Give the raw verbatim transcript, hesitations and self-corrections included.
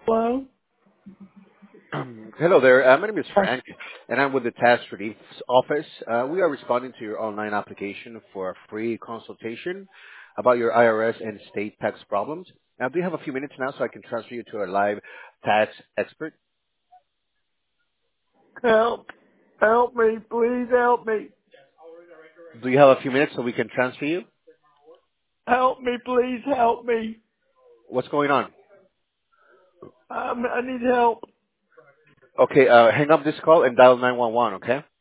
Hello? Um, Hello there. Uh, my name is Uh, Frank, and I'm with the Tax Relief Office. Uh, we are responding to your online application for a free consultation about your I R S and state tax problems. Now, do you have a few minutes now so I can transfer you to a live tax expert? help. Help me. Please help me. Do you have a few minutes so we can transfer you? Help me. Please help me. What's going on? Um, I need help. Okay, uh, hang up this call and dial nine one one, okay?